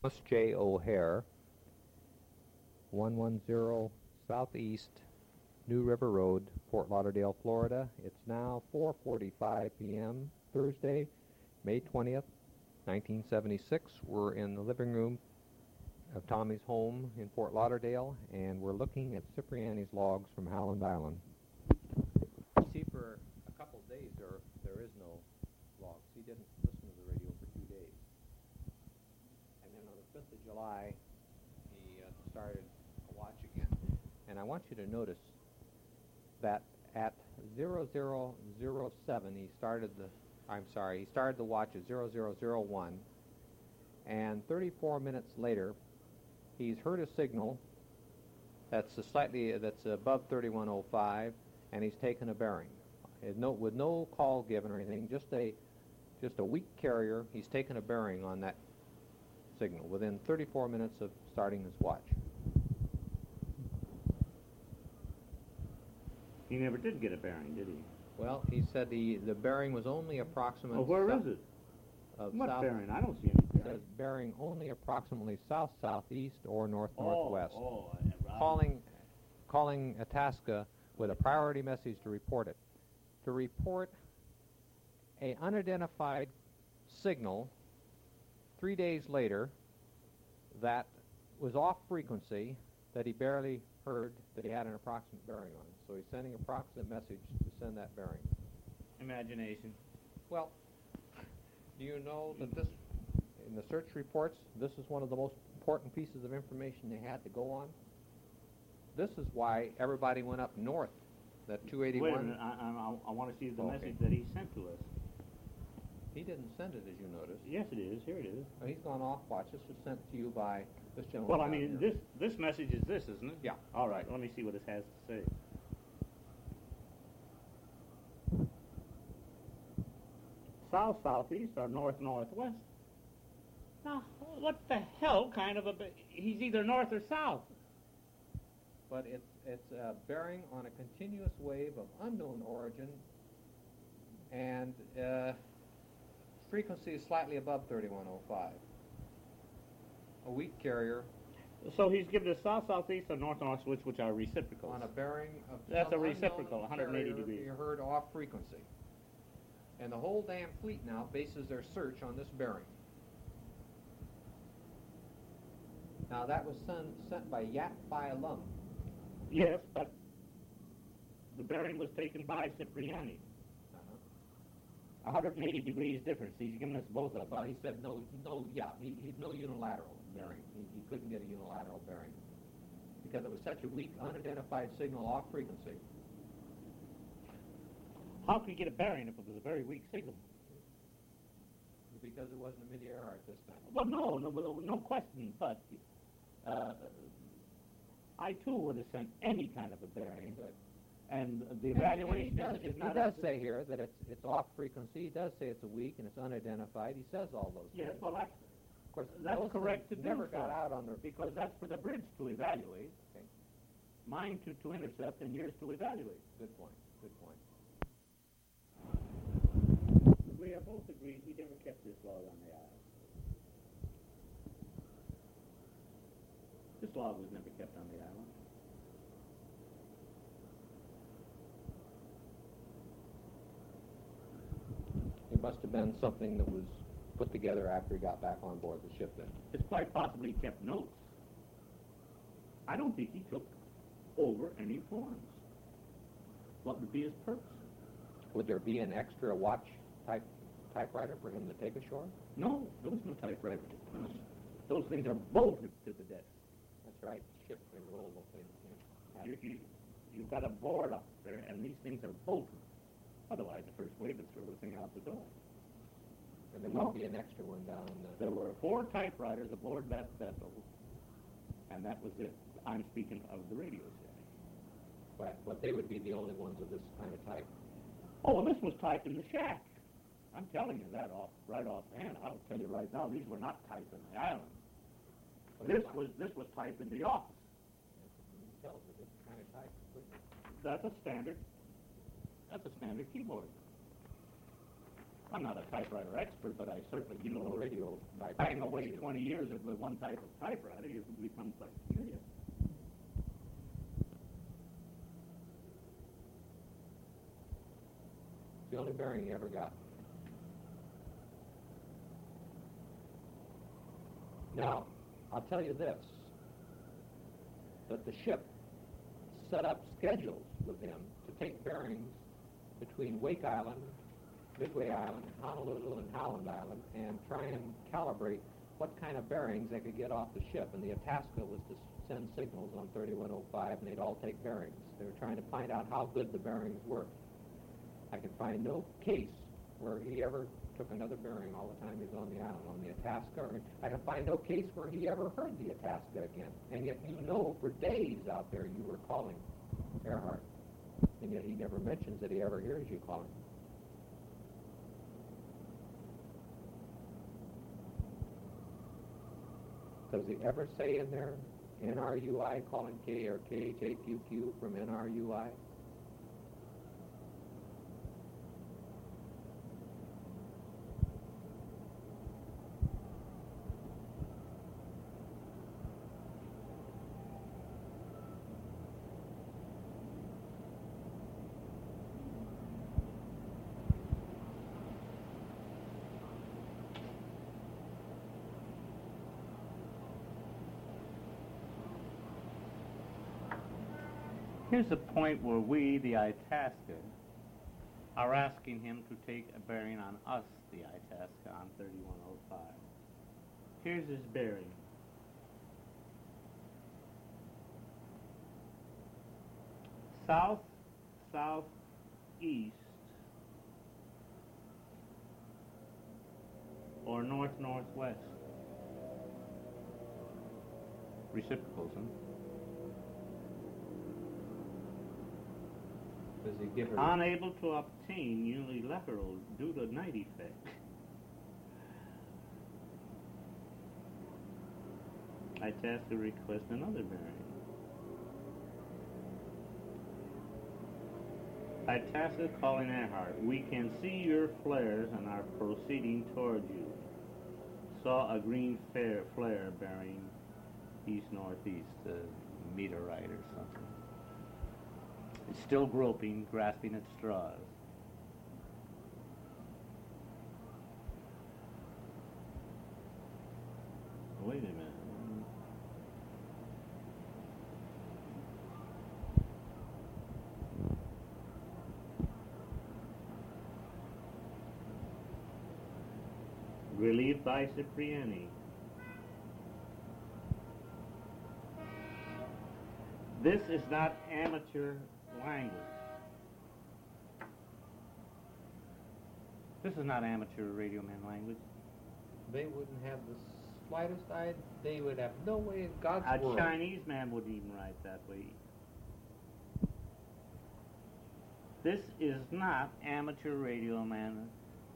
Thomas J. O'Hare, 110 Southeast New River Road, Fort Lauderdale, Florida. It's now 4:45 p.m. Thursday, May 20th, 1976. We're in the living room of Tommy's home in Fort Lauderdale, and we're looking at Cipriani's logs from Howland Island. You see, for a couple of days there is no logs. He didn't listen to the radio for 2 days. And then on the 5th of July, he started a watch again. And I want you to notice that at 0007, he started the watch at 0001, and 34 minutes later, he's heard a signal that's above 3105, and he's taken a bearing. With no call given or anything, just a weak carrier. He's taken a bearing on that signal within 34 minutes of starting his watch. He never did get a bearing, did he? Well, he said the bearing was only approximately... Oh, where is it? What bearing? I don't see any bearing. It says bearing only approximately south-southeast or north-northwest. Right. Calling Itasca with a priority message to report it. To report a unidentified signal 3 days later that was off frequency that he barely heard that he had an approximate bearing on. So he's sending an approximate message to send that bearing. Imagination. Well, do you know that this, in the search reports, this is one of the most important pieces of information they had to go on? This is why everybody went up north, that 281. Wait a minute, I want to see the message that he sent to us. He didn't send it, as you noticed. Yes, it is. Here it is. Well, he's gone off watch. This was sent to you by this gentleman. Well, I mean, this message is this, isn't it? Yeah. All right, let me see what this has to say. South-southeast or north-northwest. Now, what the hell kind of he's either north or south. But it's a bearing on a continuous wave of unknown origin, and frequency is slightly above 3105. A weak carrier. So he's given us south-southeast or north-northwest, which are reciprocals. On a bearing of that's a reciprocal, 180 degrees. You heard off frequency. And the whole damn fleet now bases their search on this bearing. Now that was sent by Yap Phi Lum. Yes, but the bearing was taken by Cipriani. 180 degrees difference. He's given us both of them. Well, he said no unilateral bearing. He couldn't get a unilateral bearing because it was such a weak, unidentified signal off frequency. How could he get a bearing if it was a very weak signal? Because it wasn't a mid-air at this time. Well, no question, but I too would have sent any kind of a bearing. And the evaluation he does say here that it's off frequency. He does say it's a weak and it's unidentified. He says all those things. Yes, well, of course, that's correct to do. Never got out on the... Because that's for the bridge to evaluate. Okay. Mine to intercept and yours to evaluate. Good point. Good point. We have both agreed we never kept this log on the island. This log was never kept on the island. It must have been something that was put together after he got back on board the ship then. It's quite possibly he kept notes. I don't think he took over any forms. What would be his purpose? Would there be an extra watch typewriter for him to take ashore? No, there was no typewriter. Those things are bolted to the desk. That's right, ship and rollable things. Yeah. You've got a board up there, and these things are bolted. Otherwise, the first wave would throw the thing out the door. And there won't be an extra one down. There were 4 typewriters aboard that vessel, and that was it. I'm speaking of the radio set. But they would be the only ones of this kind of type. Oh, this was typed in the shack. I'm telling you that right offhand. I'll tell you right now, these were not typed in the island. This was typed in the office. This kind of type. That's a standard keyboard. I'm not a typewriter expert, but I certainly do know radio. By bang away 20 years of the one type of typewriter, you become quite familiar. It's the only bearing he ever got. Now, I'll tell you this, that the ship set up schedules with him to take bearings between Wake Island, Midway Island, Honolulu, and Howland Island, and try and calibrate what kind of bearings they could get off the ship. And the Itasca was to send signals on 3105, and they'd all take bearings. They were trying to find out how good the bearings were. I can find no case where he ever took another bearing all the time he was on the island, on the Itasca. Or I can find no case where he ever heard the Itasca again. And yet you know for days out there you were calling Earhart. And yet he never mentions that he ever hears you calling. Does he ever say in there, NRUI calling K or KHAQQ from NRUI? Here's a point where we, the Itasca, are asking him to take a bearing on us, the Itasca, on 3105. Here's his bearing. South, southeast, or north, northwest. Reciprocals, huh? Does he give her... Unable to obtain unilateral due to night effect. Itasca request another bearing. Itasca calling Earhart. We can see your flares and are proceeding toward you. Saw a green flare bearing east-northeast, meteorite or something. It's still groping, grasping at straws. Wait a minute. Relieved by Cipriani. This is not amateur language. This is not amateur radio man language. They wouldn't have the slightest idea. They would have no way in God's world. A Chinese man wouldn't even write that way. This is not amateur radio man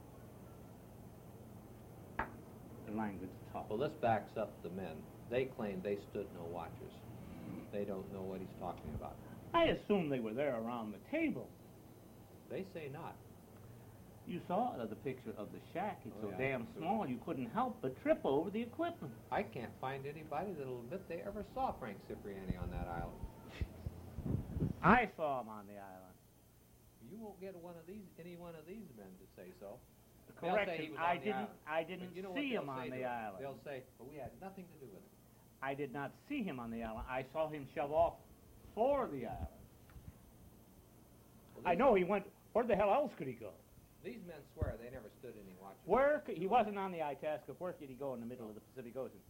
language talk. Well, this backs up the men. They claim they stood no watches. They don't know what he's talking about. I assume they were there around the table. They say not. You saw the picture of the shack. It's Oh, so yeah. damn small you couldn't help but trip over the equipment. I can't find anybody that'll admit they ever saw Frank Cipriani on that island. I saw him on the island. You won't get any one of these men to say so. They'll say he Correction, was on the island. I didn't But you know what see they'll him on say the to it? island. They'll say, well, we had nothing to do with it. I did not see him on the island. I saw him shove off for the island. Well, I know he went. Where the hell else could he go? These men swear they never stood any watches. Where he wasn't on the Itasca. Where could he go in the middle of the Pacific Ocean?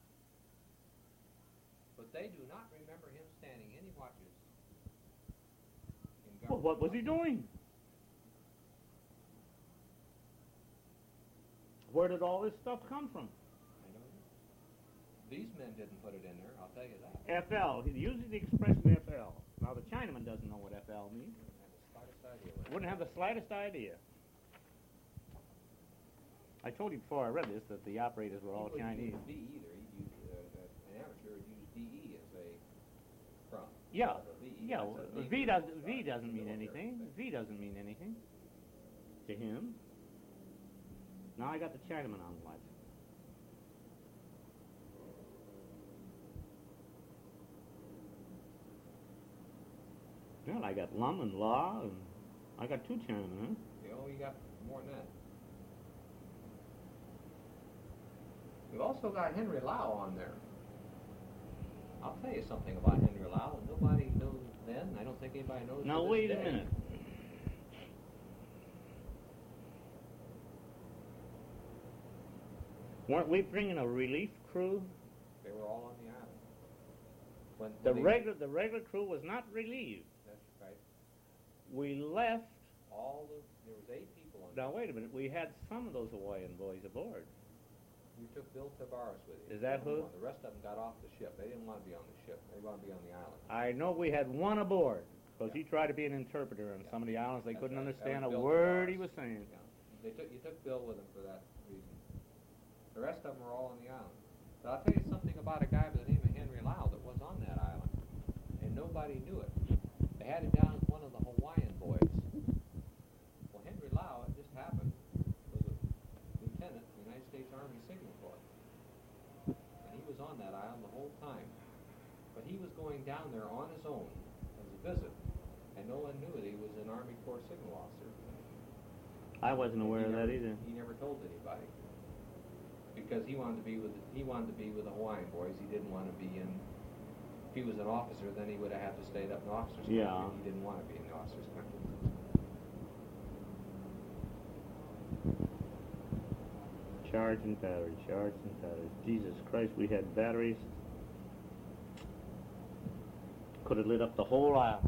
But they do not remember him standing any watches. In Well, what was he doing? Where did all this stuff come from? I don't know. These men didn't put it in there, I'll tell you that. FL. He uses the expression FL. Now the Chinaman doesn't know what FL means. Wouldn't have the slightest idea. I told you before I read this that the operators were all Chinese. He wouldn't use V either. He'd use, an amateur would use DE as a prompt. Yeah, VE, yeah. that's a V doesn't mean anything. V doesn't mean anything to him. Now I got the Chinaman on the lights. Well, I got Lum and Law, and I got 2 Chinamen, huh? You got more than that. We've also got Henry Lau on there. I'll tell you something about Henry Lau. Nobody knew then. I don't think anybody knows. Now to this wait a day. minute. Weren't we bringing a relief crew? They were all on the island. When The they- regular crew was not relieved. That's right. We left. There was 8 people on. Now wait a minute. We had some of those Hawaiian boys aboard. You took Bill Tavares with you. Is that who? The rest of them got off the ship. They didn't want to be on the ship. They wanted to be on the island. I know we had one aboard because Yeah. he tried to be an interpreter on some of the islands. They That's couldn't right. understand That a was Bill word Tavares. he was saying. Yeah. You took Bill with them for that reason. The rest of them were all on the island. But I'll tell you something about a guy by the name of Henry Lau that was on that island, and nobody knew it. They had him down as one of the Hawaiian boys. Well, Henry Lau, it just happened, was a lieutenant in the United States Army Signal Corps. And he was on that island the whole time. But he was going down there on his own as a visit, and no one knew that he was an Army Corps signal officer. I wasn't aware of that either. He never told anybody because he wanted to be with the Hawaiian boys. He didn't want to be in. If he was an officer, then he would have had to stay up in the officers' country. Yeah. He didn't want to be in the officers' country. Charge and battery, charge and battery. Jesus Christ, we had batteries. Could have lit up the whole island.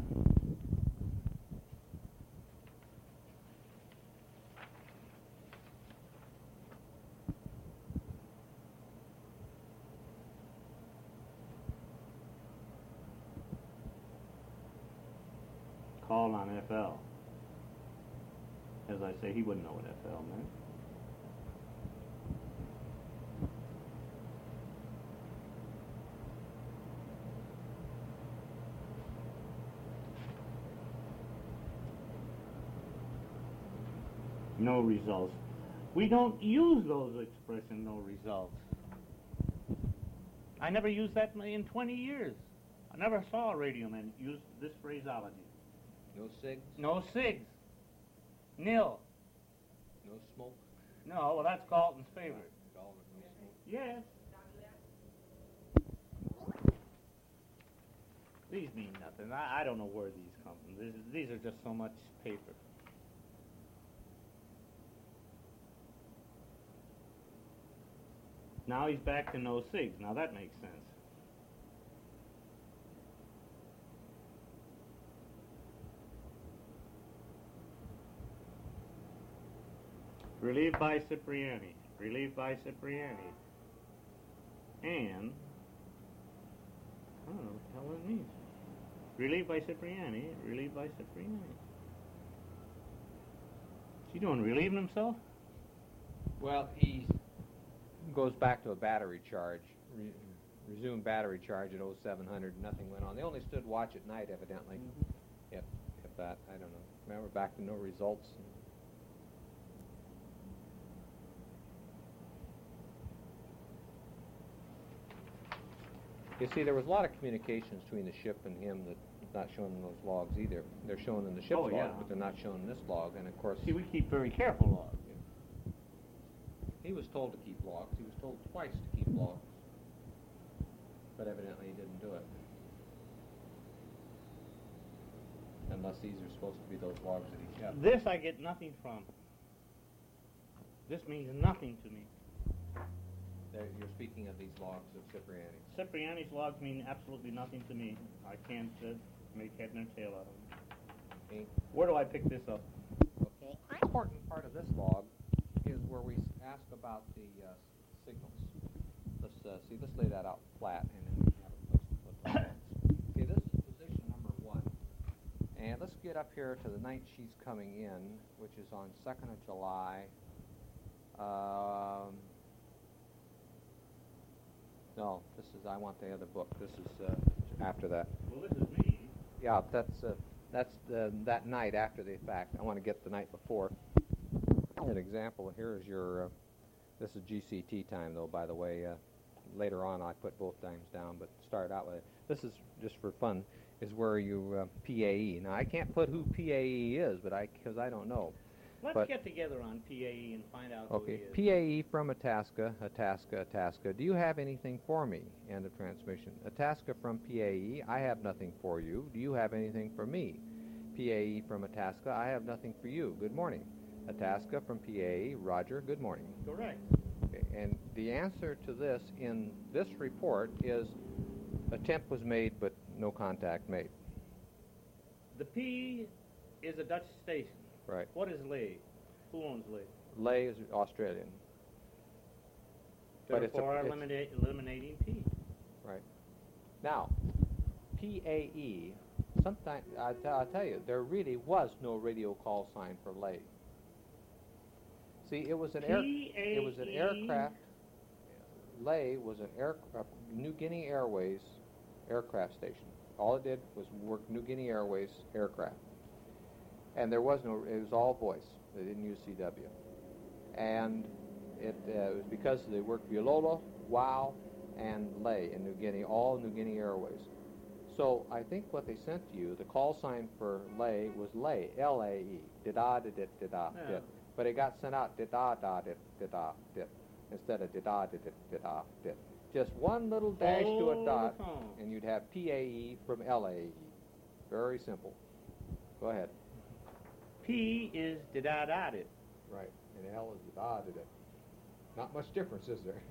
Call on FL. As I say, he wouldn't know what FL meant. No results. We don't use those expressions, no results. I never used that in 20 years. I never saw a radio man use this phraseology. No SIGs, No SIGs. Nil. no smoke. No, well, that's Galton's favorite. All of it, no smoke. Yes. These mean nothing. I don't know where these come from. These are just so much paper. Now he's back to no SIGs. Now that makes sense. Relieved by Cipriani. Relieved by Cipriani. And I don't know what the hell that means. Relieved by Cipriani. Relieved by Cipriani. Is he doing relieving himself? Well, he goes back to a battery charge. Resumed battery charge at 0700. Nothing went on. They only stood watch at night, evidently. If that, I don't know. Remember, back to no results. You see, there was a lot of communications between the ship and him that's not shown in those logs either. They're shown in the ship's Oh, yeah. log, but they're not shown in this log. And of course, See, we keep very careful logs. he was told to keep logs. He was told twice to keep logs. But evidently he didn't do it. Unless these are supposed to be those logs that he kept. This I get nothing from. This means nothing to me. You're speaking of these logs of Cipriani. Cipriani's logs mean absolutely nothing to me. I can't make head nor tail out of them. Okay. Where do I pick this up? Okay. The important part of this log is where we ask about the signals. Let's lay that out flat, and then we have a place to put that. Okay, this is position number 1. And let's get up here to the night she's coming in, which is on 2nd of July. No, I want the other book. This is after that. Well, this is me. Yeah, that's that night after the fact. I want to get the night before. An example here is your, this is GCT time though, by the way. Later on I put both times down, but start out with it. This is just for fun, is where you PAE. Now I can't put who PAE is, but because I don't know. Let's get together on PAE and find out who he Okay, is. PAE from Itasca, Itasca, Itasca. Do you have anything for me? End of transmission. Itasca from PAE, I have nothing for you. Do you have anything for me? PAE from Itasca, I have nothing for you. Good morning. Itasca from PAE, Roger, good morning. Correct. Okay, and the answer to this in this report is attempt was made but no contact made. The P is a Dutch station. Right. What is Lay? Who owns Lay? Lay is Australian. But it's Therefore, it's- eliminating P. Right. Now, PAE, sometimes, I'll tell you, there really was no radio call sign for Lay. See, it was an aircraft. Lay was an New Guinea Airways aircraft station. All it did was work New Guinea Airways aircraft. And there was no, it was all voice. They didn't use CW. And it was because they worked Biolola, WOW, and Lay in New Guinea, all New Guinea Airways. So I think what they sent to you, the call sign for Lay was Lay, L-A-E, da-da-da-da-da-da, Yeah. but it got sent out da-da-da-da-da-da, instead of da-da-da-da-da-da. Just one little dash to a dot, and you'd have PAE from LAE. Very simple. Go ahead. P is da-da-da-da. Right, and L is da-da-da-da. Not much difference, is there?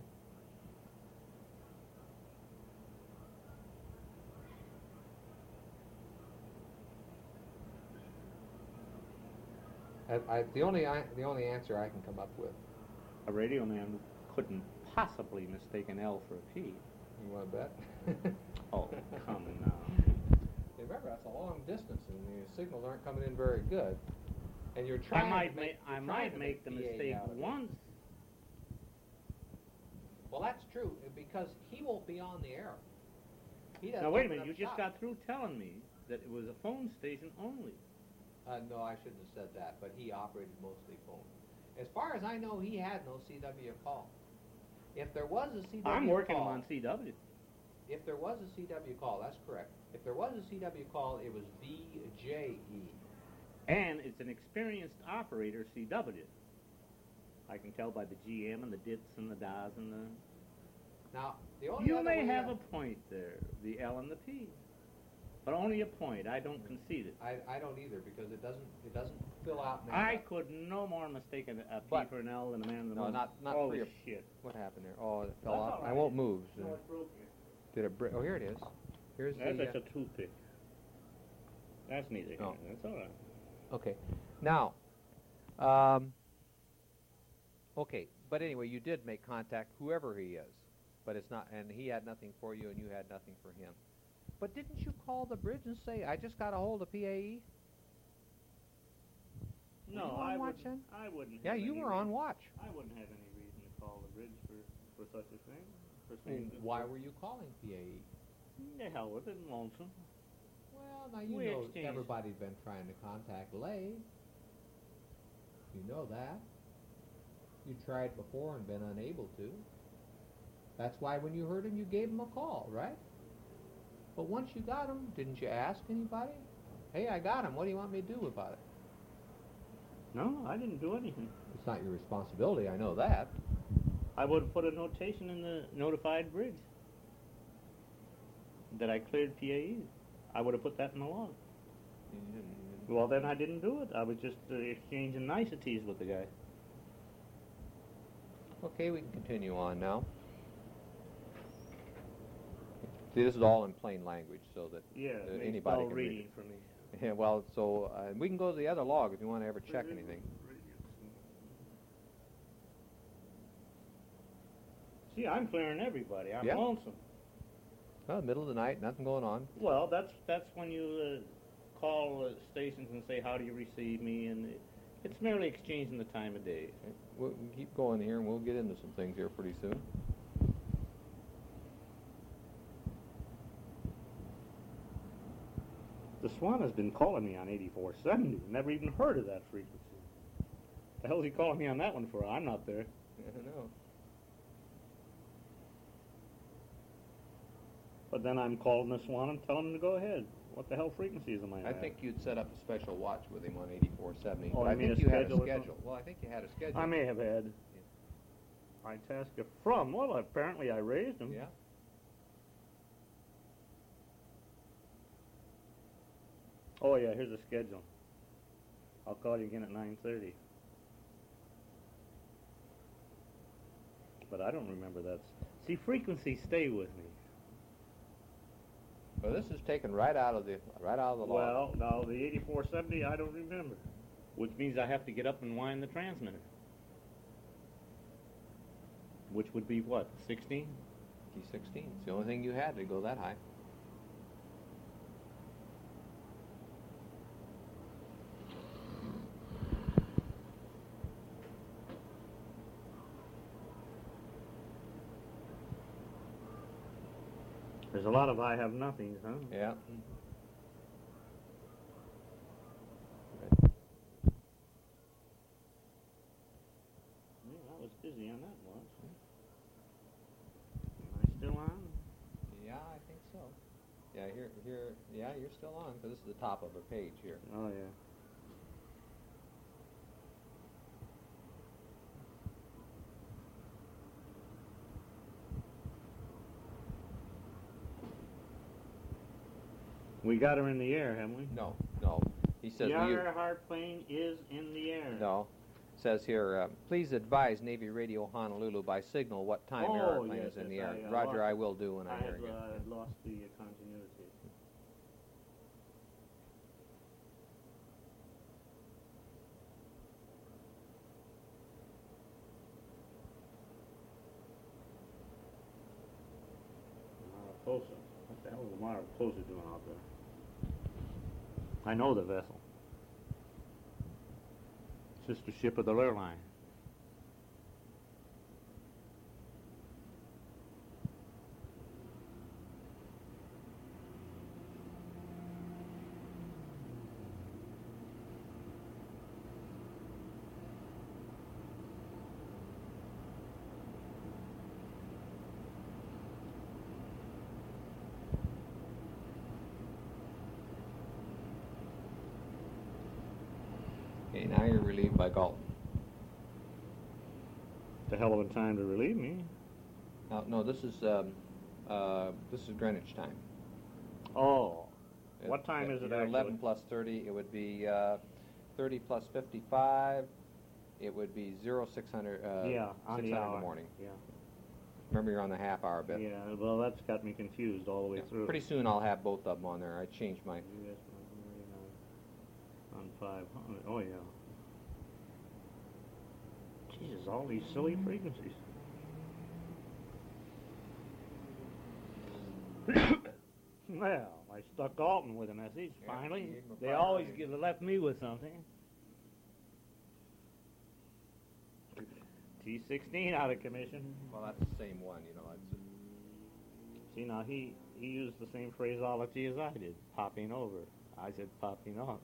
The only answer I can come up with. A radio man couldn't possibly mistake an L for a P. You want to bet? Oh, come now. Remember, that's a long distance, and the signals aren't coming in very good. And you're trying. I might make the mistake once. Well, that's true because he won't be on the air. He doesn't Now wait a open minute. up You just shop. got through telling me that it was a phone station only. No, I shouldn't have said that, but he operated mostly phone. As far as I know, he had no CW call. If there was a CW I'm working call, on CW. If there was a CW call, that's correct. If there was a CW call, it was VJE. And it's an experienced operator, CW. I can tell by the GM and the dits and the das and the... Now, the only You other may way have a point there, the L and the P. But only a point. I don't concede it. I don't either because it doesn't fill out. I could no more mistake a P But- for an L than a man in the No, moon. not oh, for your... shit. What happened there? Oh, it fell That's off. all I right. won't move. No, it broke here. Did it break? Oh, here it is. Here's That's the... a toothpick. That's neither here. Oh. That's all right. Okay. Now, okay, but anyway, you did make contact, whoever he is, but it's not, and he had nothing for you, and you had nothing for him. But didn't you call the bridge and say, I just got a hold of PAE? No, you on I watch wouldn't. then? I wouldn't. Yeah, have you any were on reason- watch. I wouldn't have any reason to call the bridge for such a thing. For I mean, saying that- why were you calling PAE? The hell with it, lonesome. Well, now you We know exchanged. everybody's been trying to contact Lay. You know that. You tried before and been unable to. That's why when you heard him, you gave him a call, right? But once you got him, didn't you ask anybody? Hey, I got him. What do you want me to do about it? No, I didn't do anything. It's not your responsibility. I know that. I would have put a notation in the notified bridge that I cleared PAE. I would have put that in the log. You didn't. Well, then I didn't do it. I was just exchanging niceties with the guy. Okay, we can continue on now. See, this is all in plain language, so that Yeah, it makes anybody dull can read reading it. for me. Yeah, well, so we can go to the other log if you want to ever check anything. See, I'm clearing everybody. I'm Yeah. lonesome. Well, middle of the night, nothing going on. Well, that's when you call stations and say, how do you receive me? And it's merely exchanging the time of day. We'll keep going here, and we'll get into some things here pretty soon. The Swan has been calling me on 8470. Never even heard of that frequency. The hell's he calling me on that one for? I'm not there. I don't know. But then I'm calling the Swan and telling him to go ahead. What the hell frequencies am I I at? think you'd set up a special watch with him on 8470. Oh, but I you mean think a you had a schedule or schedule. Well, I think you had a schedule. I may have had. Itasca from. Well, apparently I raised him. Yeah. Oh, yeah, here's the schedule. I'll call you again at 9:30. But I don't remember that. See, frequencies stay with me. Well, this is taken right out of the log. Well, now the 8470 I don't remember, which means I have to get up and wind the transmitter. Which would be what, 16? T16. It's the only thing you had to go that high. There's a lot of I have nothings, huh? Yeah. Yeah, I was busy on that once. Am I still on? Yeah, I think so. Yeah, yeah, you're still on, because this is the top of a page here. Oh, yeah. We got her in the air, haven't we? No. He says, The will you... Earhart plane is in the air. No. Says here, please advise Navy Radio Honolulu by signal what time Earhart plane is in the air. Roger, I will do when I hear you. I had lost the continuity. Mariposa. What the hell is the Mariposa doing out there? I know the vessel. Sister ship of the Lure Line. Okay, now you're relieved by Galton. It's a hell of a time to relieve me. No, this is Greenwich time. Oh. What time is it you're actually? 11 plus 30. It would be 30 plus 55. It would be 0600. Yeah, on 600 the in hour. the morning. Yeah. Remember, you're on the half hour bit. Yeah, well, that's got me confused all the way Yeah, through. pretty soon I'll have both of them on there. I changed my... US on 500. Oh, yeah. Jesus, all these silly frequencies. Well, I stuck Alton with a message, Yeah, finally. you gave him a They always priority. left me with something. T16 out of commission. Well, that's the same one, you know. See, now he used the same phraseology as I did, popping over. I said popping on.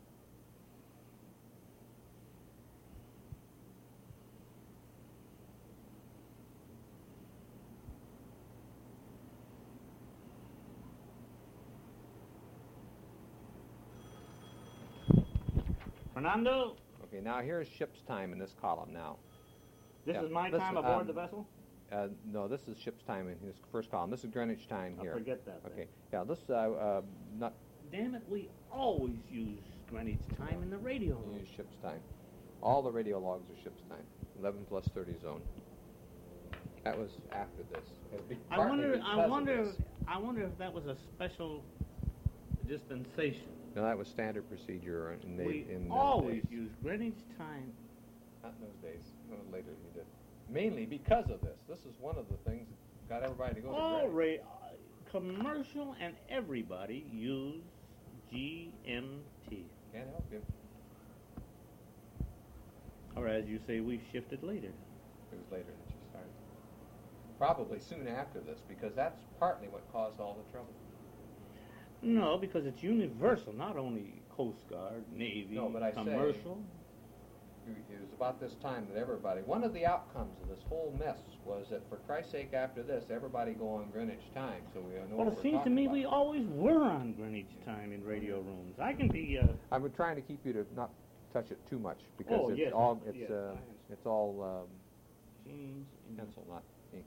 Fernando, Okay, now here's ship's time in this column now. this Yeah, is my listen, time aboard the vessel? No, this is ship's time in his first column. This is Greenwich time I'll here. forget that. Okay, yeah, this, not Damn it, we always use Greenwich time in the radio. use ship's time. All the radio logs are ship's time. 11 plus 30 zone. That was after this. It'd be I partly wonder because of this. if that was a special dispensation. No, that was standard procedure in the We in those always days. use Greenwich time. Not in those days. No, later we did. Mainly because of this. This is one of the things that got everybody to go All to Greenwich. commercial and everybody use GMT. Can't help you. Or as you say, we shifted later. It was later that you started. Probably soon after this, because that's partly what caused all the trouble. No, because it's universal, not only Coast Guard, Navy, No, but I say- commercial. it was about this time that everybody, one of the outcomes of this whole mess was that, for Christ's sake, after this, everybody go on Greenwich time, so we know Well, what it we're seems to talking me about. we always were on Greenwich time in radio rooms. I can be, I'm trying to keep you to not touch it too much, because Oh, it's yes, all, yes, it's, I understand. it's all change in pencil, not ink.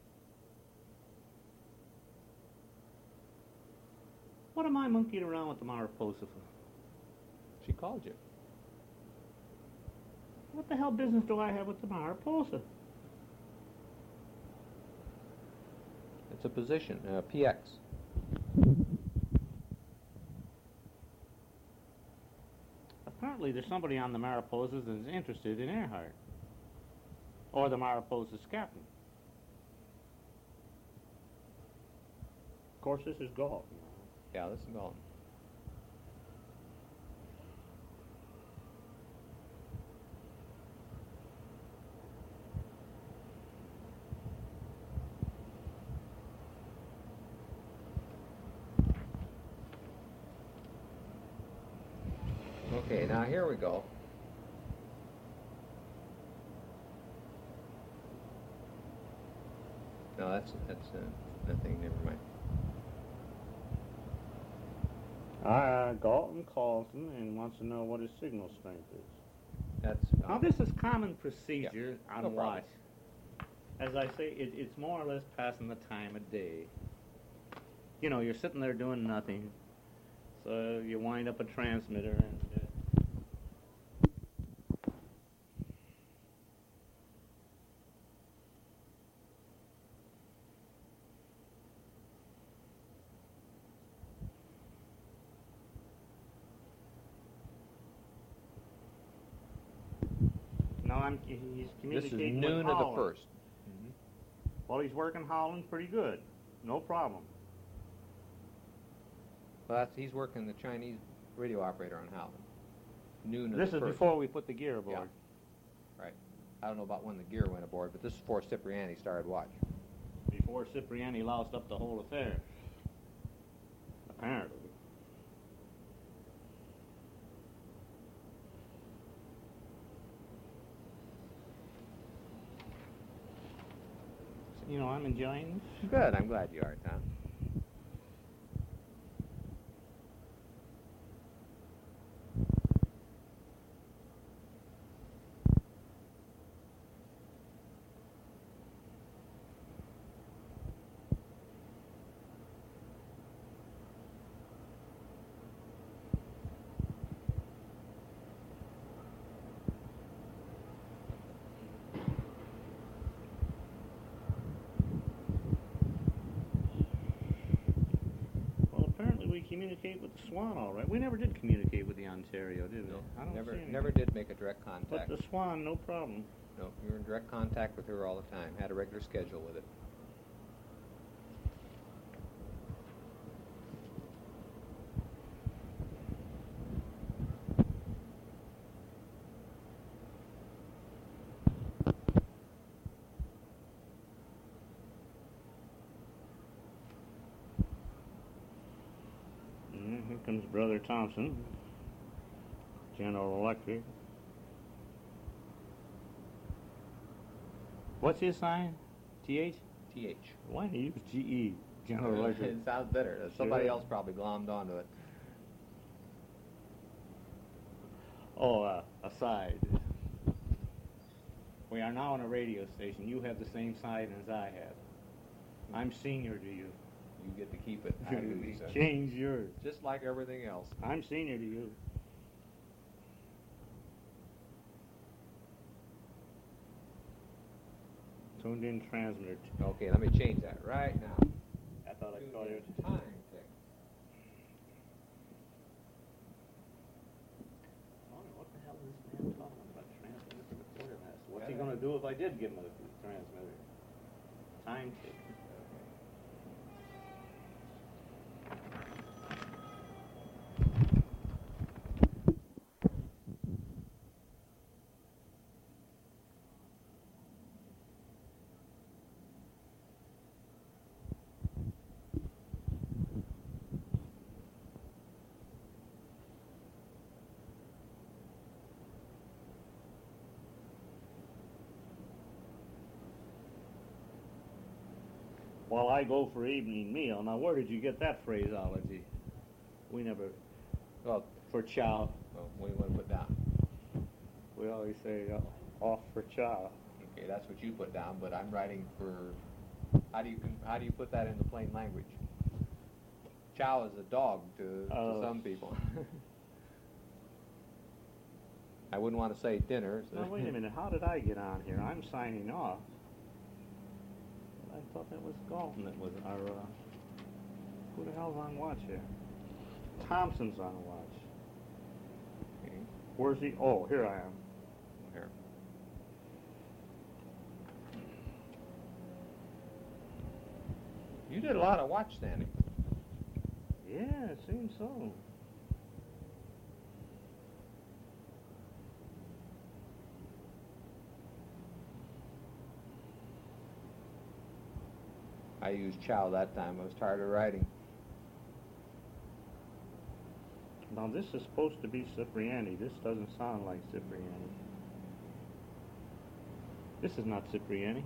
What am I monkeying around with the Mariposa for? She called you. What the hell business do I have with the Mariposa? It's a position, PX. Apparently there's somebody on the Mariposas that's interested in Earhart. Or the Mariposa's captain. Of course, this is golf. Yeah, this is Galton. Okay, now here we go. No, that's nothing. Never mind. Galton calls him and wants to know what his signal strength is. That's Now, this is common procedure on no problem. watch. As I say, it's more or less passing the time of day. You know, you're sitting there doing nothing, so you wind up a transmitter and... Now he's This is communicating noon with of the Holland. first. Well, he's working Holland pretty good. No problem. Well, he's working the Chinese radio operator on Howland. Noon of This the is first. before we put the gear aboard. Yeah. Right. I don't know about when the gear went aboard, but this is before Cipriani started watch. Before Cipriani loused up the whole affair. Apparently. You know, I'm enjoying this. Good. I'm glad you are, Tom. Well, apparently we communicate with the Swan all right. We never did communicate with the Ontario, did we? I don't see any. Never did make a direct But contact. the Swan, no problem. No, we were in direct contact with her all the time. Had a regular schedule with it. Here comes Brother Thompson, General Electric. What's his sign? TH? TH. Why do you use GE? General Electric. It sounds better. Somebody Sure. else probably glommed onto it. Oh, aside. We are now on a radio station. You have the same sign as I have. I'm senior to you. You get to keep it. I do, sir. Change yours. Just like everything else. I'm senior to you. Tuned in transmitter. Okay, let me change that right now. I thought I called it. Time tick. What the hell is this man talking about? Transmitter for the quartermaster. What's he going to do if I did give him a transmitter? Time tick. while I go for evening meal. Now, where did you get that phraseology? We never, Well, for chow. what do you want to put down? We always say off for chow. Okay, that's what you put down, but I'm writing for. How do you put that into plain language? Chow is a dog to some people. I wouldn't want to say dinner. So. Now, wait a minute. How did I get on here? I'm signing off. I thought that was Galton that was our... who the hell's on watch here? Thompson's on watch. Okay. Where's he? Oh, here I am. Here. You did a lot of watch standing. Yeah, it seems so. I used chow that time. I was tired of writing. Now, this is supposed to be Cipriani. This doesn't sound like Cipriani. This is not Cipriani.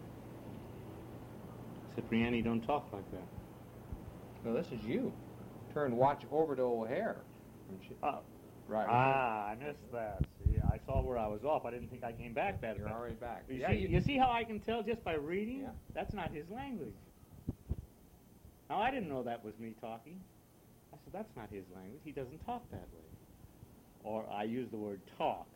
Cipriani don't talk like that. No, this is you. Turn watch over to O'Hare. Right. Ah, I missed that. See, I saw where I was off. I didn't think I came back that You're fast. already back. You see how I can tell just by reading? Yeah. That's not his language. Now, I didn't know that was me talking. I said, that's not his language. He doesn't talk that way. Or I use the word talk.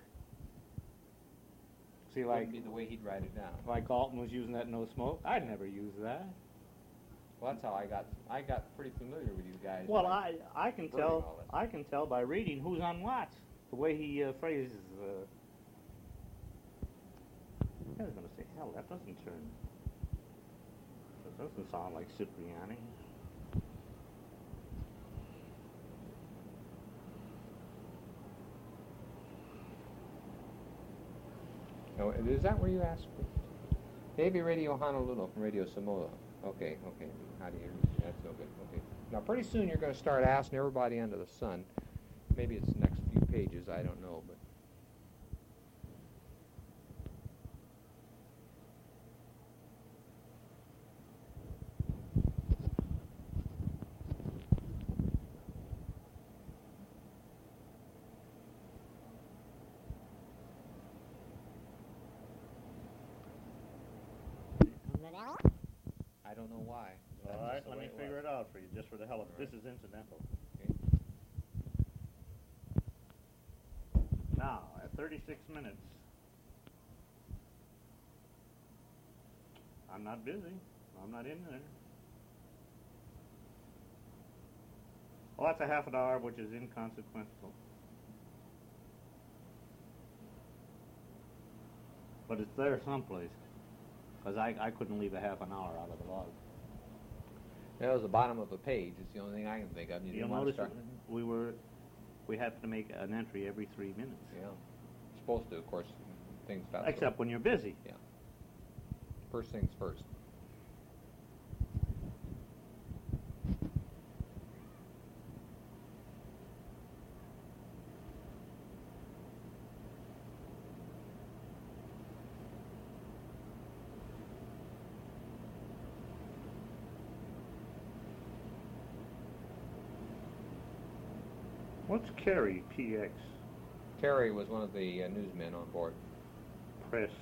See, Like be the way he'd write it down. like Galton was using that no smoke. I'd never use that. Well, that's how I got pretty familiar with you guys. Well, by I can learning all tell this. I can tell by reading who's on watch. The way he phrases. I was going to say, hell, that doesn't turn. That doesn't sound like Cipriani. Oh, is that where you asked? Maybe Radio Honolulu from Radio Samoa. Okay. How do you? That's no good. Okay. Now, pretty soon you're going to start asking everybody under the sun. Maybe it's the next few pages. I don't know, but. I don't know why. That's All right, just the let way me it figure was. it out for you, just for the hell of it. All This right. is incidental. Okay. Now, at 36 minutes, I'm not busy. I'm not in there. Well, that's a half an hour, which is inconsequential. But it's there someplace, because I couldn't leave a half an hour out of the log. That was the bottom of the page. It's the only thing I can think of. You You'll didn't want to notice start. we have to make an entry every 3 minutes. Yeah. Supposed to, of course. Things about. Except when you're busy. Yeah. First things first. What's Kerry, PX? Terry was one of the newsmen on board. Press.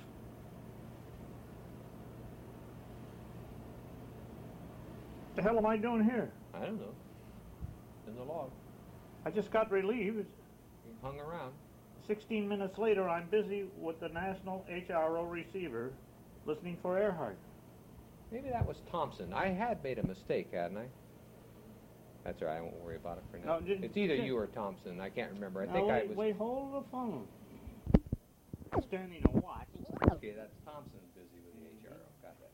What the hell am I doing here? I don't know. In the log. I just got relieved. He hung around. 16 minutes later, I'm busy with the National HRO receiver listening for Earhart. Maybe that was Thompson. I had made a mistake, hadn't I? That's all right. I won't worry about it for now. No, did- It's either did- you or Thompson. I can't remember. I Now, think wait, I was. wait, hold the phone. Standing a watch. Okay, that's Thompson busy with the HRO. Got that.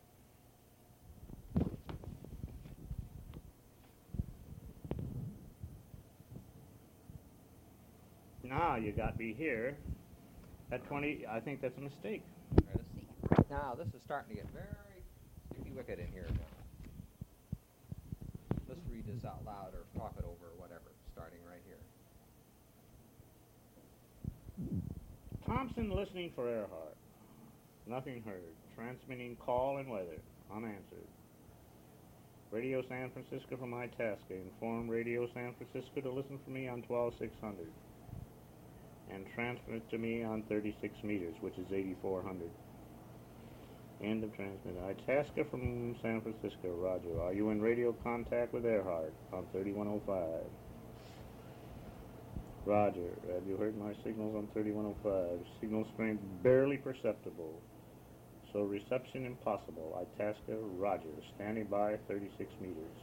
Now you got me here at 20. I think that's a mistake. All right, let's see. Now this is starting to get very sticky wicked in here now. Let's read this out loud or talk it over or whatever. Starting right here. Thompson listening for Earhart. Nothing heard. Transmitting call and weather. Unanswered. Radio San Francisco from Itasca. Inform Radio San Francisco to listen for me on 12600. And transmit to me on 36 meters, which is 8400. End of transmit. Itasca from San Francisco. Roger. Are you in radio contact with Earhart on 3105? Roger. Have you heard my signals on 3105? Signal strength barely perceptible. So reception impossible. Itasca. Roger. Standing by 36 meters.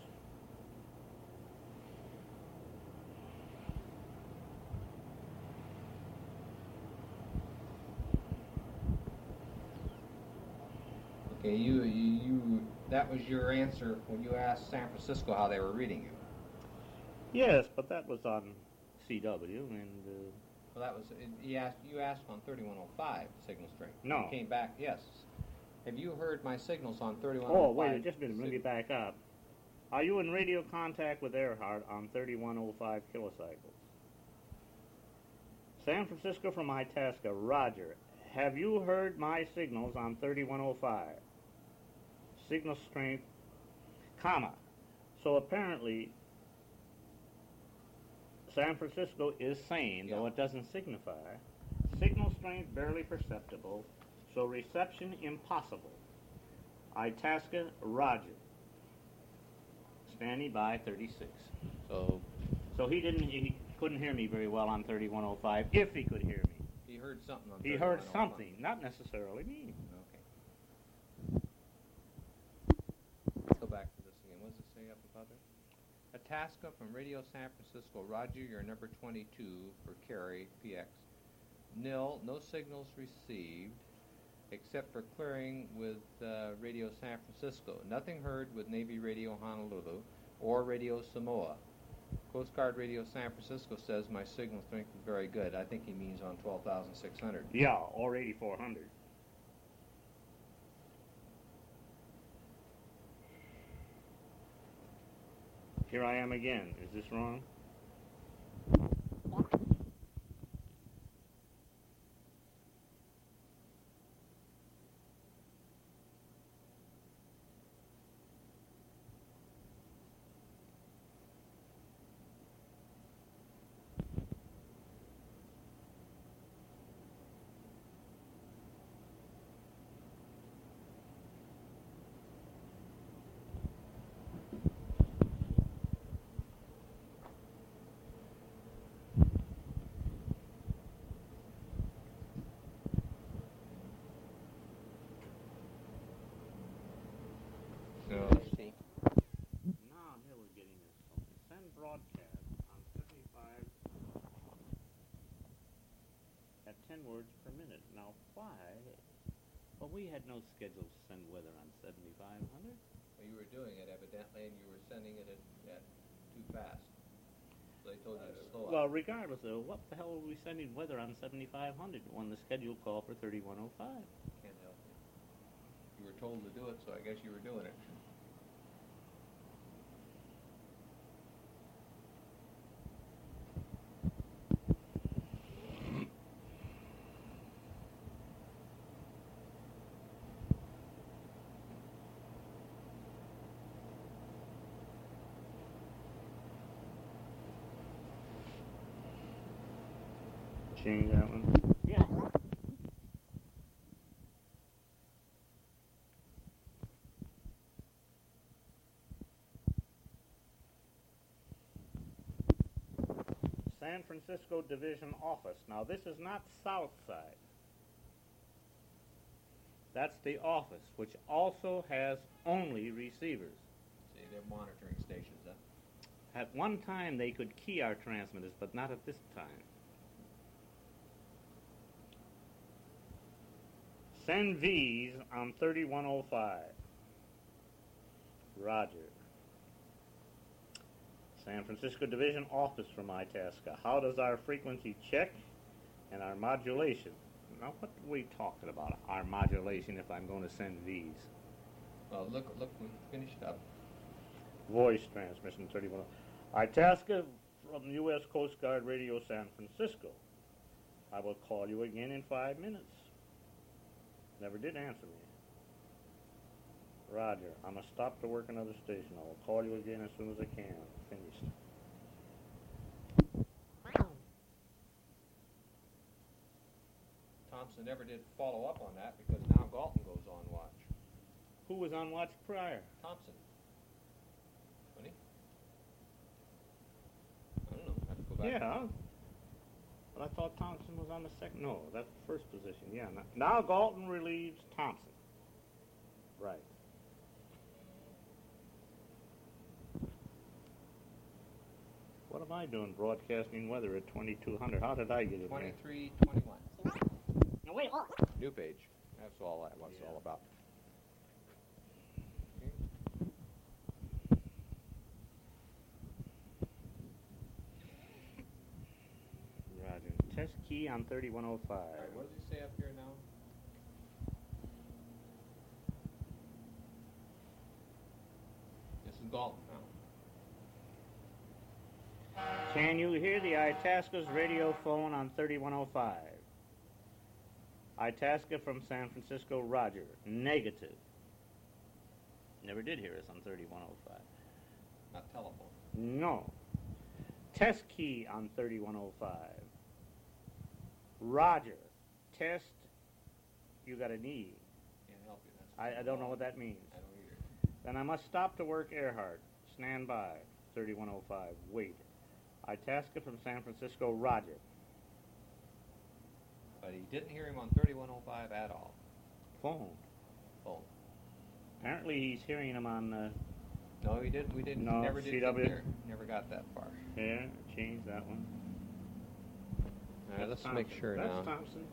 Okay, you that was your answer when you asked San Francisco how they were reading you. Yes, but that was on CW, and Well, that was you asked on 3105 signal strength. No. You came back. Yes. Have you heard my signals on 3105? oh, wait, just a minute, let me back up. Are you in radio contact with Earhart on 3105 kilocycles? San Francisco from Itasca, Roger. Have you heard my signals on 3105? Signal strength, comma. So apparently, San Francisco is saying, though it doesn't signify, signal strength barely perceptible, so reception impossible. Itasca, Roger. Standing by 36. So he couldn't hear me very well on 3105, if he could hear me. He heard something on He heard 3105. something, not necessarily me. Okay. Let's go back to this again. What does it say up above there? Itasca from Radio San Francisco. Roger, you're number 22 for Cary, PX. Nil, no signals received except for clearing with Radio San Francisco. Nothing heard with Navy Radio Honolulu or Radio Samoa. Coast Guard Radio San Francisco says my signal strength is very good. I think he means on 12,600. Yeah, or 8400. Here I am again. Is this wrong? So let's see. Now here we're getting this. Send broadcast on 75 at 10 words per minute. Now why? Well, we had no schedule to send weather on 7500. Well, you were doing it evidently, and you were sending it at too fast. So they told you to slow Well, up. regardless of what the hell were we sending weather on 7500 when the schedule called for 3105? Can't help you. You were told to do it, so I guess you were doing it. Change that one. Yeah. San Francisco Division Office. Now this is not South Side. That's the office, which also has only receivers. See, they're monitoring stations, huh? At one time they could key our transmitters, but not at this time. Send V's on 3105. Roger. San Francisco Division Office from Itasca. How does our frequency check and our modulation? Now, what are we talking about, our modulation, if I'm going to send V's? Well, look, we finished up. Voice transmission 31. Itasca from U.S. Coast Guard Radio San Francisco. I will call you again in 5 minutes. Never did answer me. Roger. I'm going to stop to work another station. I will call you again as soon as I can. Finished. Thompson never did follow up on that because now Galton goes on watch. Who was on watch prior? Thompson. Wasn't he? I don't know. I have to go back. Yeah. But I thought Thompson was on the second. No, that's the first position. Yeah. Now Galton relieves Thompson. Right. What am I doing broadcasting weather at 2200? How did I get it? 2321. Now, wait, hold New page. That's all that was all about. Roger. Test key on 3105. All right, what does he say up here now? This is Galton now. Can you hear the Itasca's radio phone on 3105? Itasca from San Francisco, Roger. Negative. Never did hear us on 3105. Not telephone. No. Test key on 3105. Roger. Test. You got a knee. Can't help you. That's I don't know what that means. I don't either. Then I must stop to work Earhart. Stand by. 3105. Wait. Itasca from San Francisco, Roger. But he didn't hear him on 3105 at all. Phone. Phone. Apparently he's hearing him on No, he didn't. We didn't. No, Never did. CW. Get there. Never got that far. here. Change that one. All right, let's That's make Thompson. sure That's now. Thompson.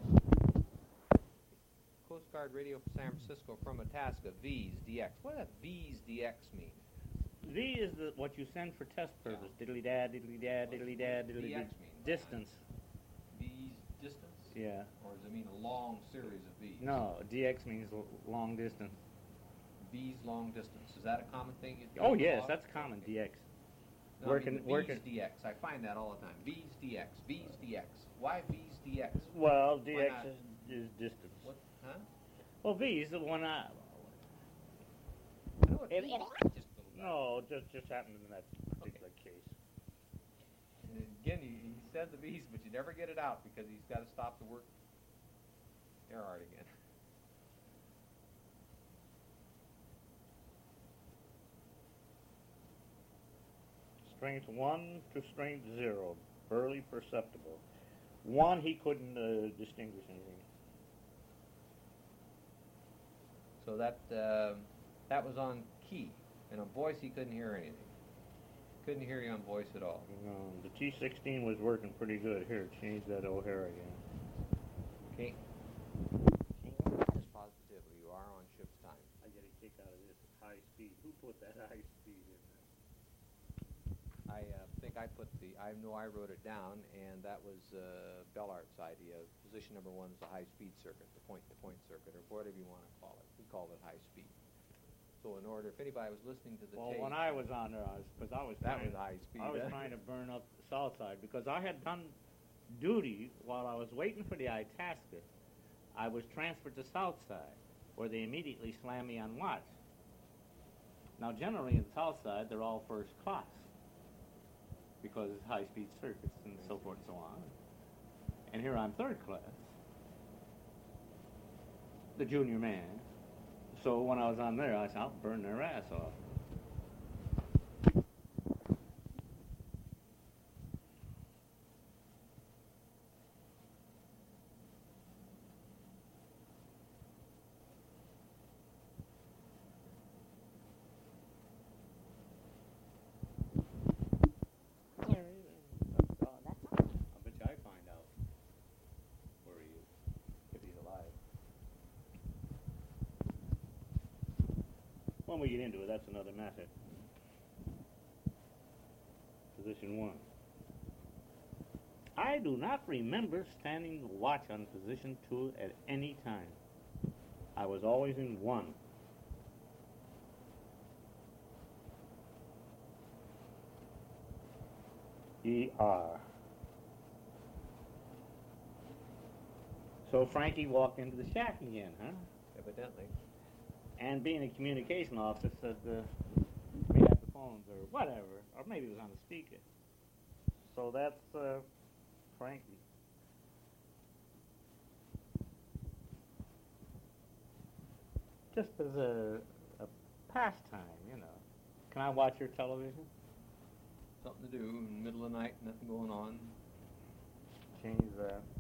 Coast Guard Radio for San Francisco from Itasca. V's DX. What does V's DX mean? V is what you send for test purpose. Diddly dad, diddly dad, diddly dad, diddly DX dad. mean? Distance. V's distance? Yeah. Or does it mean a long series of V's? No, DX means long distance. V's long distance. Is that a common thing? Oh yes, that's common. DX. No, working- I mean, working- V's DX. I find that all the time. V's DX. V's DX. Why V's DX? Well, Why DX not? is distance. What? Huh? Well, V is the one. I know what If- V if- is. Just a little No, just happened in that particular case. And again, he said the V's, but you never get it out because he's got to stop to work Earhart again. Strength 1 to strength 0, barely perceptible. 1, he couldn't distinguish anything. So that was on key, and on voice he couldn't hear anything. Couldn't hear you on voice at all. The T-16 was working pretty good. Here, change that O'Hare again. Okay. Just positively, you are on ship's time. I get a kick out of this high speed. Who put that high speed in there? I think I wrote it down, and that was Bellart's idea. Position number 1 is the high-speed circuit, the point-to-point circuit, or whatever you want to call it. We call it high speed. So in order, if anybody was listening to the Well, tape, when I was on there, because I was that trying, was high speed. I was trying to burn up the south side because I had done duty while I was waiting for the Itasca. I was transferred to south side, where they immediately slammed me on watch. Now, generally in south side, they're all first class because it's high-speed circuits and so forth and so on. And here I'm third class, the junior man. So when I was on there, I said, I'll burn their ass off. I bet you I find out where he is, if he's alive. When we get into it, that's another matter. Position 1. I do not remember standing watch on position 2 at any time. I was always in 1. ER. So Frankie walked into the shack again, huh? Evidently. And being a communication officer, said we had the phones or whatever, or maybe it was on the speaker. So that's Frankie. Just as a pastime, you know. Can I watch your television? Something to do in the middle of the night, nothing going on. Change that.